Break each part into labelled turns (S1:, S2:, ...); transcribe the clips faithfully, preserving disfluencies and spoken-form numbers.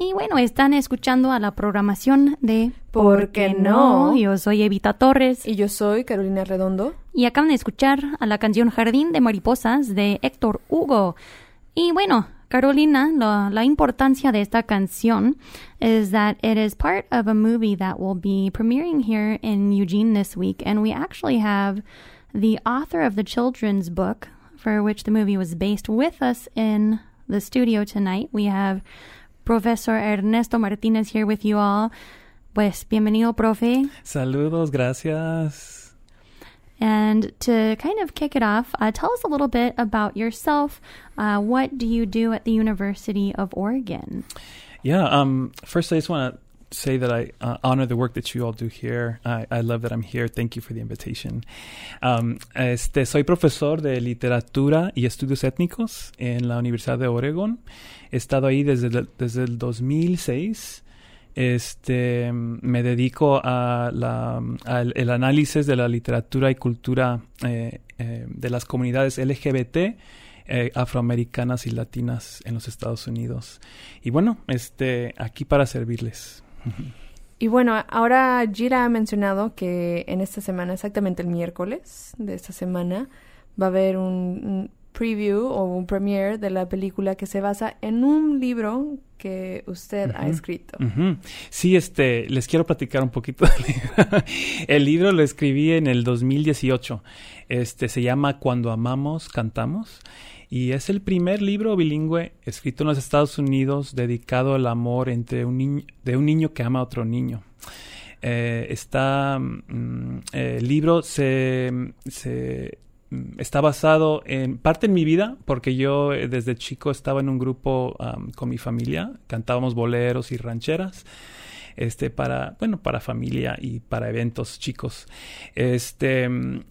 S1: Y bueno, están escuchando a la programación de
S2: ¿Por qué no?
S1: Yo soy Evita Torres.
S2: Y yo soy Carolina Redondo.
S1: Y acaban de escuchar a la canción Jardín de Mariposas de Héctor Hugo. Y bueno, Carolina, la, la importancia de esta canción is that it is part of a movie that will be premiering here in Eugene this week. And we actually have the author of the children's book for which the movie was based with us in the studio tonight. We have Professor Ernesto Martinez here with you all. Pues, bienvenido, profe.
S3: Saludos, gracias.
S1: And to kind of kick it off, uh, tell us a little bit about yourself. Uh, what do you do at the University of Oregon?
S3: Yeah, um, first I just want to say that I uh, honor the work that you all do here. I, I love that I'm here. Thank you for the invitation. Um, este, soy profesor de literatura y estudios étnicos en la Universidad de Oregon. He estado ahí desde el, desde el dos mil seis. Este, me dedico a la, al el análisis de la literatura y cultura eh, eh, de las comunidades L G B T eh, afroamericanas y latinas en los Estados Unidos. Y bueno, este, aquí para servirles.
S2: Y bueno, ahora Gira ha mencionado que en esta semana, exactamente el miércoles de esta semana, va a haber un, un preview o un premiere de la película que se basa en un libro que usted uh-huh. ha escrito.
S3: Uh-huh. Sí, este, les quiero platicar un poquito del libro. El libro lo escribí en el dos mil dieciocho. Este, se llama Cuando amamos, cantamos. Y es el primer libro bilingüe escrito en los Estados Unidos dedicado al amor entre un niño, de un niño que ama a otro niño. Eh, está, mm, el libro se, se está basado en parte en mi vida, porque yo eh, desde chico estaba en un grupo um, con mi familia, cantábamos boleros y rancheras. Este, para, bueno, para familia y para eventos chicos. Este,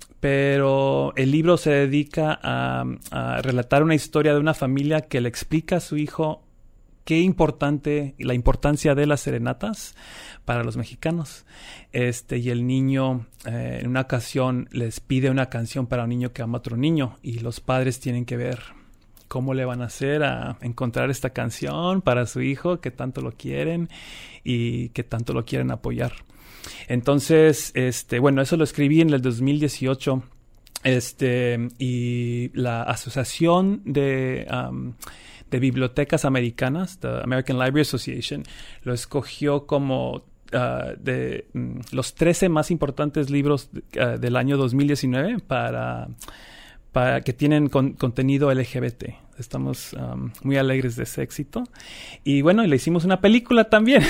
S3: pero el libro se dedica a, a relatar una historia de una familia que le explica a su hijo qué importante, la importancia de las serenatas para los mexicanos. Este, y el niño, eh, en una ocasión, les pide una canción para un niño que ama a otro niño, y los padres tienen que ver cómo le van a hacer a encontrar esta canción para su hijo que tanto lo quieren y que tanto lo quieren apoyar. Entonces, este, bueno, eso lo escribí en el dos mil dieciocho. Este, y la Asociación de, um, de Bibliotecas Americanas, the American Library Association, lo escogió como Uh, de um, los trece más importantes libros uh, del año dos mil diecinueve para, para que tienen con, contenido L G B T. Estamos um, muy alegres de ese éxito. Y bueno, le hicimos una película también.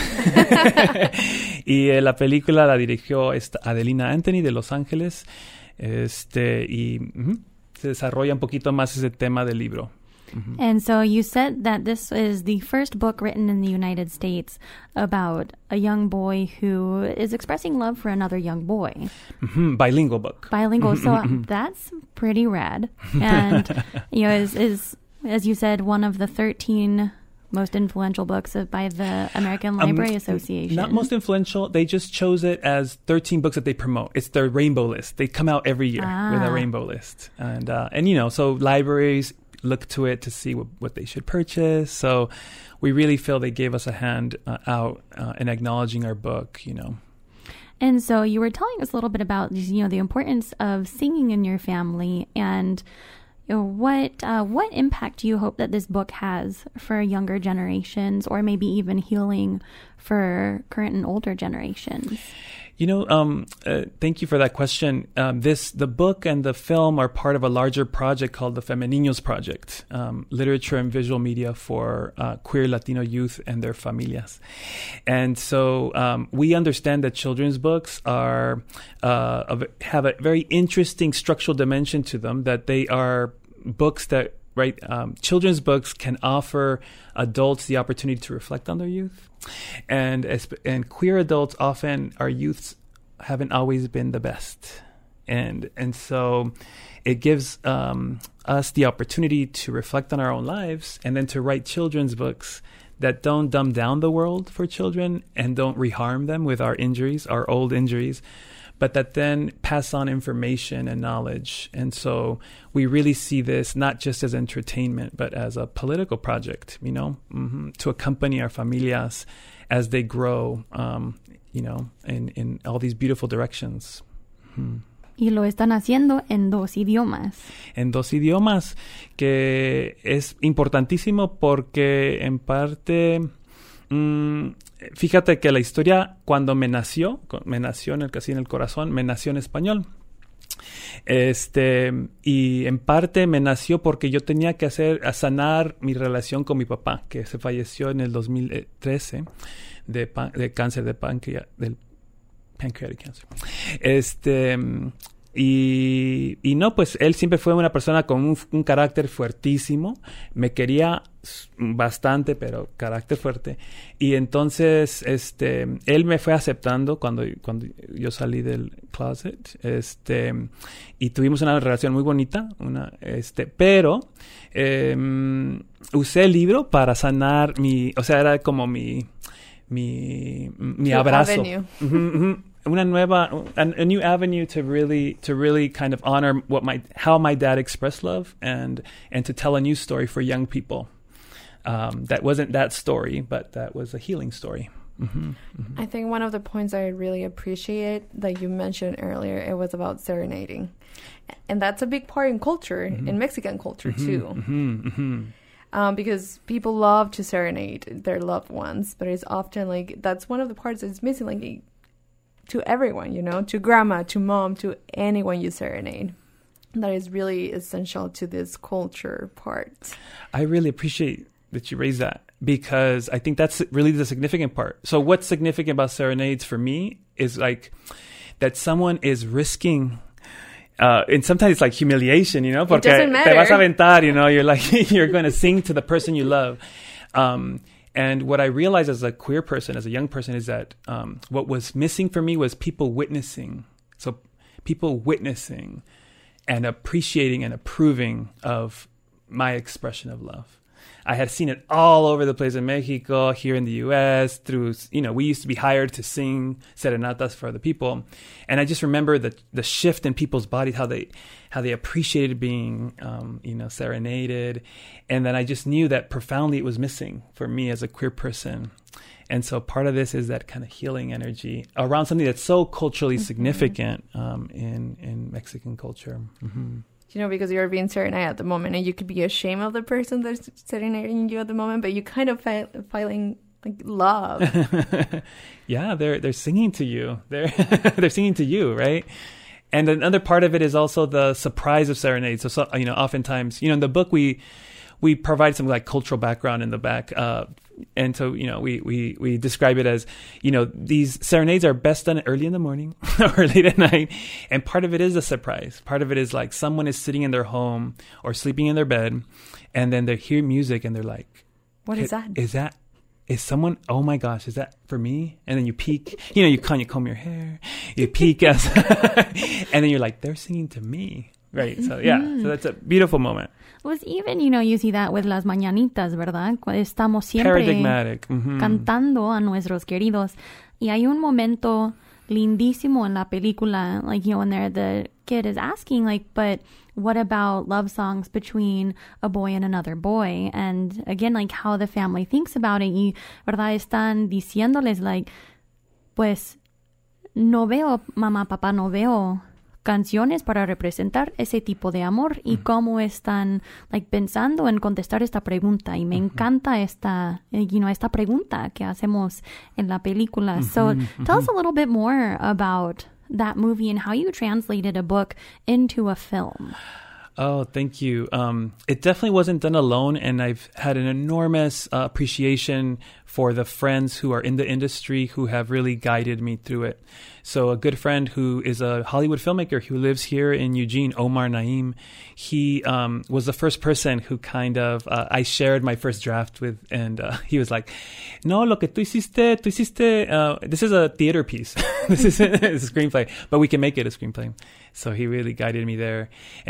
S3: Y eh, la película la dirigió esta Adelina Anthony de Los Ángeles. Este, y uh-huh, se desarrolla un poquito más ese tema del libro. Mm-hmm.
S1: And so you said that this is the first book written in the United States about a young boy who is expressing love for another young boy.
S3: Mm-hmm. Bilingual book.
S1: Bilingual. So um, that's pretty rad. And, you know, is, is, as you said, one of the thirteen most influential books of, by the American Library um, Association.
S3: Not most influential. They just chose it as thirteen books that they promote. It's their rainbow list. They come out every year ah. with a rainbow list. And, uh, and, you know, so libraries look to it to see what, what they should purchase. So we really feel they gave us a hand uh, out uh, in acknowledging our book, you know.
S1: And so you were telling us a little bit about, you know, the importance of singing in your family, and you know, what uh, what impact do you hope that this book has for younger generations, or maybe even healing for current and older generations?
S3: You know, um, uh, thank you for that question. Um, this, the book and the film are part of a larger project called the Femeninos Project, um, literature and visual media for uh, queer Latino youth and their familias. And so um, we understand that children's books are uh, of, have a very interesting structural dimension to them, that they are books that, right, um, children's books can offer adults the opportunity to reflect on their youth. And as, and queer adults, often our youths haven't always been the best. And and so it gives um, us the opportunity to reflect on our own lives, and then to write children's books that don't dumb down the world for children and don't reharm them with our injuries, our old injuries, but that then pass on information and knowledge. And so we really see this not just as entertainment, but as a political project, you know, mm-hmm, to accompany our familias as they grow, um, you know, in, in all these beautiful directions. Mm-hmm.
S1: Y lo están haciendo en dos idiomas.
S3: En dos idiomas, que es importantísimo porque en parte, mmm, fíjate que la historia cuando me nació, me nació en el casi en el corazón, me nació en español. Este, y en parte me nació porque yo tenía que hacer, a sanar mi relación con mi papá, que se falleció en el dos mil trece de, pan, de cáncer de páncreas, del pancreatic cancer. Este, y, y no, pues él siempre fue una persona con un, un carácter fuertísimo. Me quería bastante, pero carácter fuerte. Y entonces, este, él me fue aceptando cuando, cuando yo salí del closet. Este, y tuvimos una relación muy bonita, una, este, pero, eh, usé el libro para sanar mi, o sea, era como mi, mi, mi abrazo. Uh-huh, uh-huh. Una nueva, a, a new avenue to really, to really kind of honor what my, how my dad expressed love, and, and to tell a new story for young people. Um, that wasn't that story, but that was a healing story. Mm-hmm, mm-hmm.
S2: I think one of the points I really appreciate that you mentioned earlier, it was about serenading. And that's a big part in culture, mm-hmm. in Mexican culture
S3: mm-hmm,
S2: too.
S3: Mm-hmm, mm-hmm.
S2: Um, because people love to serenade their loved ones, but it's often like, that's one of the parts that's missing, like to everyone, you know, to grandma, to mom, to anyone you serenade. That is really essential to this culture part.
S3: I really appreciate that you raised that, because I think that's really the significant part. So what's significant about serenades for me is like that someone is risking, uh, and sometimes it's like humiliation, you know, porque
S2: it doesn't matter.
S3: Te vas a aventar, you know, you're like, you're going to sing to the person you love. Um, and what I realized as a queer person, as a young person, is that um, what was missing for me was people witnessing. So people witnessing and appreciating and approving of my expression of love. I had seen it all over the place in Mexico, here in the U S, through, you know, we used to be hired to sing serenatas for other people. And I just remember the the shift in people's bodies, how they how they appreciated being, um, you know, serenaded. And then I just knew that profoundly it was missing for me as a queer person. And so part of this is that kind of healing energy around something that's so culturally mm-hmm. significant um, in, in Mexican culture. Mm-hmm.
S2: You know, because you're being serenaded at the moment, and you could be ashamed of the person that's serenading you at the moment, but you kind of feel feeling like love.
S3: Yeah, they're they're singing to you. They're they're singing to you, right? And another part of it is also the surprise of serenades. So, so you know, oftentimes, you know, in the book we we provide some like cultural background in the back. Uh, and so, you know, we, we, we describe it as, you know, these serenades are best done early in the morning or late at night. And part of it is a surprise. Part of it is like someone is sitting in their home or sleeping in their bed, and then they hear music and they're like,
S2: what is that?
S3: Is that, is someone, oh my gosh, is that for me? And then you peek, you know, you comb, you comb your hair, you peek as, and then you're like, they're singing to me. Right. So, yeah. So that's a beautiful moment.
S1: Pues even, you know, you see that with las mañanitas, ¿verdad? Estamos siempre
S3: Paradigmatic. Mm-hmm.
S1: cantando a nuestros queridos. Y hay un momento lindísimo en la película, like, you know, when there the kid is asking, like, but what about love songs between a boy and another boy? And again, like, how the family thinks about it. Y, ¿verdad? Están diciéndoles, like, pues, no veo, mamá, papá, no veo canciones para representar ese tipo de amor y mm. cómo están like pensando en contestar esta pregunta, y me mm-hmm. encanta esta you know esta pregunta que hacemos en la película. Mm-hmm. So mm-hmm. tell us a little bit more about that movie and how you translated a book into a film.
S3: Oh, thank you. Um, it definitely wasn't done alone, and I've had an enormous uh, appreciation for the friends who are in the industry who have really guided me through it. So a good friend who is a Hollywood filmmaker who lives here in Eugene, Omar Naim, he um, was the first person who kind of, uh, I shared my first draft with, and uh, he was like, no, lo que tú hiciste, tú hiciste, uh, this is a theater piece. This is a, it's a screenplay, but we can make it a screenplay. So he really guided me there. And then when uh,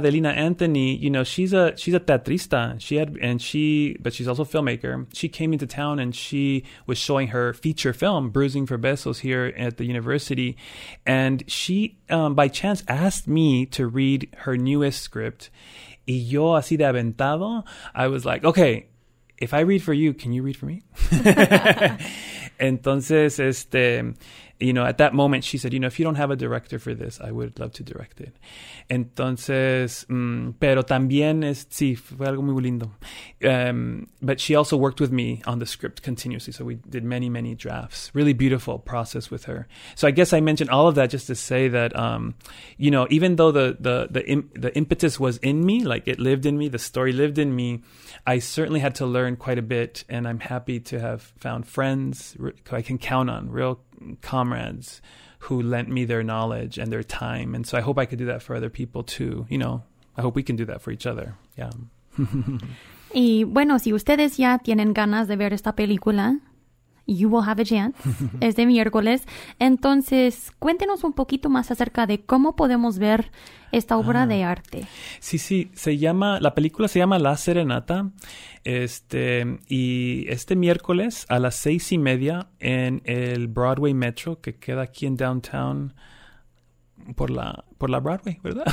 S3: Adelina Anthony, you know, she's a she's a teatrista. She had and she, but she's also a filmmaker. She came into town and she was showing her feature film, Bruising for Besos, here at the university, and she, um, by chance, asked me to read her newest script. Y yo, así de aventado, I was like, okay, if I read for you, can you read for me? Entonces, este, you know, at that moment, she said, you know, if you don't have a director for this, I would love to direct it. Entonces, mm, pero también es, sí, fue algo muy lindo. Um, but she also worked with me on the script continuously. So we did many, many drafts. Really beautiful process with her. So I guess I mentioned all of that just to say that, um, you know, even though the, the, the, im- the impetus was in me, like it lived in me, the story lived in me, I certainly had to learn quite a bit. And I'm happy to have found friends who I can count on, real comrades who lent me their knowledge and their time. And so I hope I could do that for other people too. You know, I hope we can do that for each other. Yeah.
S1: Y bueno, si ustedes ya tienen ganas de ver esta película, you will have a chance. Es de miércoles. Entonces, cuéntenos un poquito más acerca de cómo podemos ver esta obra
S3: ah.
S1: de arte.
S3: Sí, sí. Se llama, la película se llama La Serenata. Este, y este miércoles a las seis y media en el Broadway Metro, que queda aquí en Downtown, por la, por la Broadway, ¿verdad?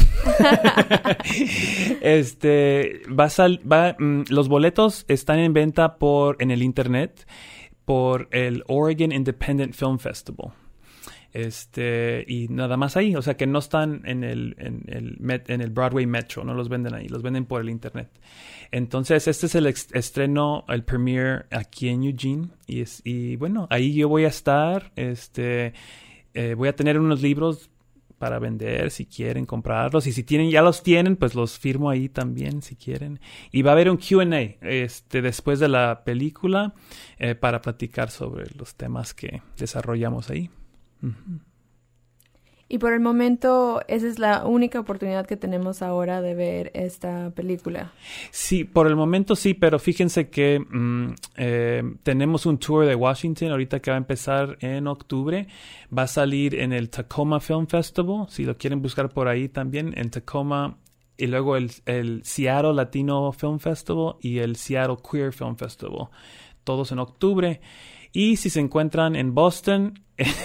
S3: este, va a sal, va, mm, los boletos están en venta por, en el internet, por el Oregon Independent Film Festival. Este, y nada más ahí, o sea que no están en el, en el, met, en el Broadway Metro, no los venden ahí, los venden por el internet. Entonces, este es el ex- estreno, el premiere aquí en Eugene, y, es, y bueno, ahí yo voy a estar, este, eh, voy a tener unos libros para vender si quieren comprarlos, y si tienen, ya los tienen, pues los firmo ahí también si quieren. Y va a haber un Q and A este, después de la película eh, para platicar sobre los temas que desarrollamos ahí. Uh-huh.
S2: Y por el momento, esa es la única oportunidad que tenemos ahora de ver esta película.
S3: Sí, por el momento sí, pero fíjense que mm, eh, tenemos un tour de Washington ahorita que va a empezar en octubre. Va a salir en el Tacoma Film Festival, si lo quieren buscar por ahí también, en Tacoma. Y luego el, el Seattle Latino Film Festival y el Seattle Queer Film Festival. Todos en octubre. Y si se encuentran en Boston,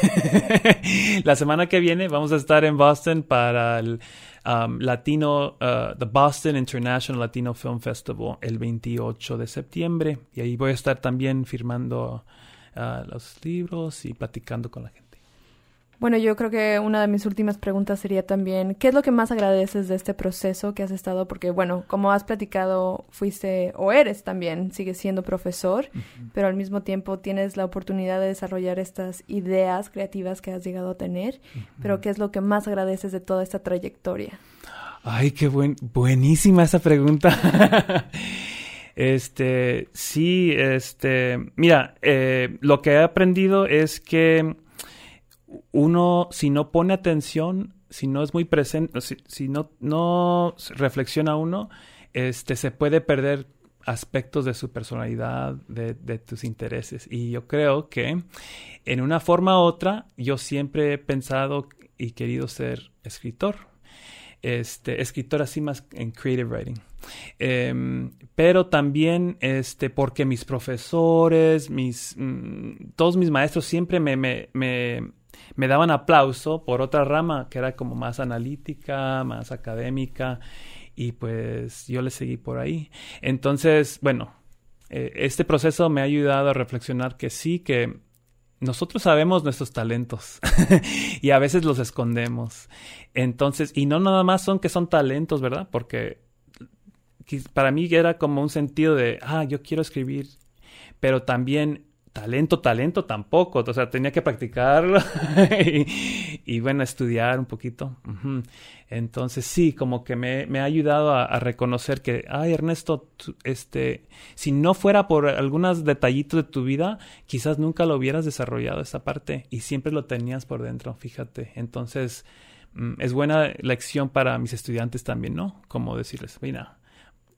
S3: la semana que viene vamos a estar en Boston para el um, Latino, uh, the Boston International Latino Film Festival el veintiocho de septiembre. Y ahí voy a estar también firmando uh, los libros y platicando con la gente.
S2: Bueno, yo creo que una de mis últimas preguntas sería también, ¿qué es lo que más agradeces de este proceso que has estado? Porque, bueno, como has platicado, fuiste o eres también, sigues siendo profesor, uh-huh. pero al mismo tiempo tienes la oportunidad de desarrollar estas ideas creativas que has llegado a tener. Uh-huh. Pero, ¿qué es lo que más agradeces de toda esta trayectoria?
S3: Ay, qué buen, buenísima esa pregunta. este, sí, este, mira, eh, lo que he aprendido es que uno, si no pone atención, si no es muy presente, si, si no, no reflexiona uno, este, se puede perder aspectos de su personalidad, de, de tus intereses. Y yo creo que en una forma u otra, yo siempre he pensado y querido ser escritor. Este, escritor así más en creative writing. Um, pero también este, porque mis profesores, mis, mm, todos mis maestros siempre me... me, me me daban aplauso por otra rama que era como más analítica, más académica, y pues yo le seguí por ahí. Entonces, bueno, eh, este proceso me ha ayudado a reflexionar que sí, que nosotros sabemos nuestros talentos y a veces los escondemos. Entonces, y no nada más son que son talentos, ¿verdad? Porque para mí era como un sentido de, ah, yo quiero escribir, pero también talento, talento tampoco, o sea, tenía que practicarlo y, y bueno, estudiar un poquito. Uh-huh. Entonces sí, como que me, me ha ayudado a, a reconocer que, ay, Ernesto, tú, este, si no fuera por algunos detallitos de tu vida, quizás nunca lo hubieras desarrollado esa parte y siempre lo tenías por dentro, fíjate. Entonces mm, es buena lección para mis estudiantes también, ¿no? Como decirles, mira,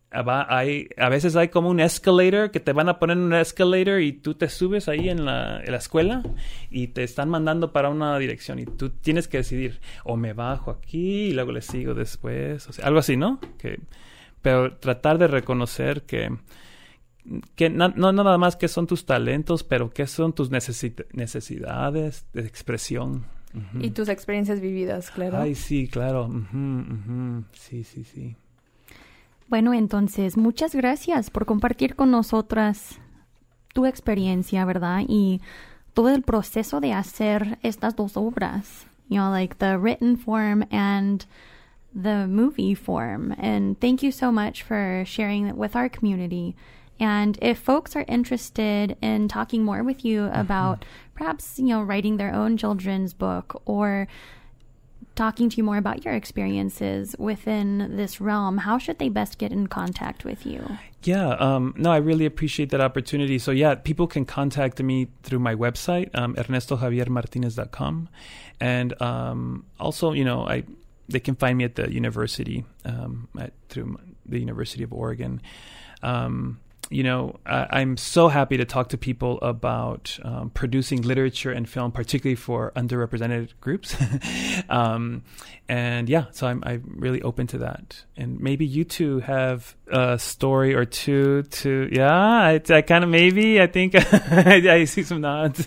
S3: Va, hay, a veces hay como un escalator que te van a poner en un escalator y tú te subes ahí en la, en la escuela y te están mandando para una dirección y tú tienes que decidir o me bajo aquí y luego le sigo después, o sea, algo así, ¿no? Que, pero tratar de reconocer que, que na, no nada más que son tus talentos, pero que son tus necesi- necesidades de expresión. Uh-huh.
S2: Y tus experiencias vividas, claro.
S3: Ay, sí, claro. Uh-huh, uh-huh. Sí, sí, sí.
S1: Bueno, entonces, muchas gracias por compartir con nosotras tu experiencia, ¿verdad? Y todo el proceso de hacer estas dos obras, you know, like the written form and the movie form. And thank you so much for sharing it with our community. And if folks are interested in talking more with you about mm-hmm. perhaps, you know, writing their own children's book or talking to you more about your experiences within this realm, how should they best get in contact with you?
S3: Yeah, um, no, I really appreciate that opportunity. So yeah, people can contact me through my website, um, ernesto javier martinez dot com. And um, also, you know, I they can find me at the university, um, at, through the University of Oregon. Um, You know, I, I'm so happy to talk to people about um, producing literature and film, particularly for underrepresented groups. um, and yeah, so I'm, I'm really open to that. And maybe you two have a story or two to, yeah, I, I kind of maybe, I think I, I see some nods.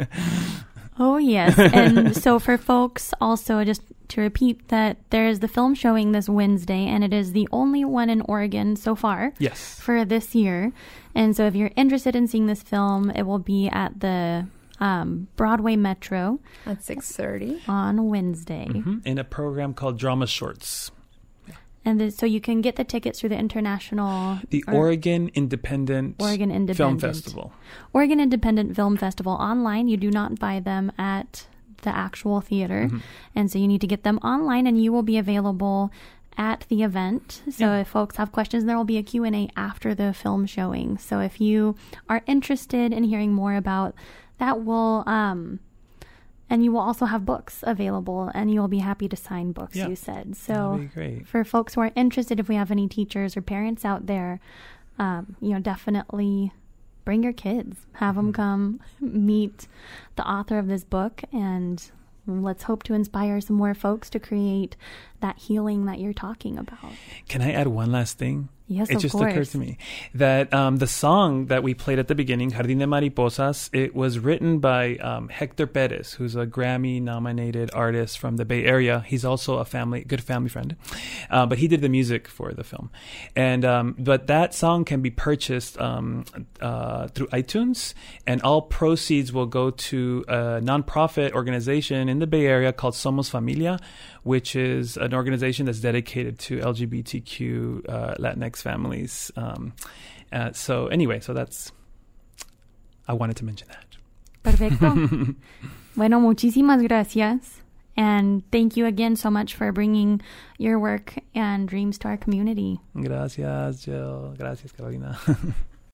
S1: Oh, yes. And so for folks also, just to repeat that there is the film showing this Wednesday, and it is the only one in Oregon so far.
S3: Yes.
S1: For this year. And so if you're interested in seeing this film, it will be at the um, Broadway Metro.
S2: At six thirty.
S1: On Wednesday.
S3: Mm-hmm. In a program called Drama Shorts.
S1: And the, so you can get the tickets through the international...
S3: The Oregon Independent,
S1: Oregon Independent
S3: Film Festival.
S1: Oregon Independent Film Festival online. You do not buy them at the actual theater. Mm-hmm. And so you need to get them online, and you will be available at the event. So yeah. If folks have questions, there will be a Q and A after the film showing. So if you are interested in hearing more about that, will... Um, And you will also have books available, and you will be happy to sign books, yeah. you said. So
S3: that'd be great.
S1: For folks who are interested, if we have any teachers or parents out there, um, you know, definitely bring your kids. Have mm-hmm. them come meet the author of this book, and let's hope to inspire some more folks to create that healing that you're talking about.
S3: Can I add one last thing?
S1: Yes,
S3: it
S1: of
S3: just
S1: course.
S3: occurred to me that um, the song that we played at the beginning, Jardín de Mariposas, it was written by um, Hector Perez, who's a Grammy-nominated artist from the Bay Area. He's also a family, good family friend, uh, but he did the music for the film. And um, but that song can be purchased um, uh, through iTunes, and all proceeds will go to a nonprofit organization in the Bay Area called Somos Familia, which is an organization that's dedicated to L G B T Q uh, Latinx families. Um, uh, so anyway, so that's, I wanted to mention that.
S1: Perfecto. Bueno, muchísimas gracias. And thank you again so much for bringing your work and dreams to our community.
S3: Gracias, Jill. Gracias, Carolina.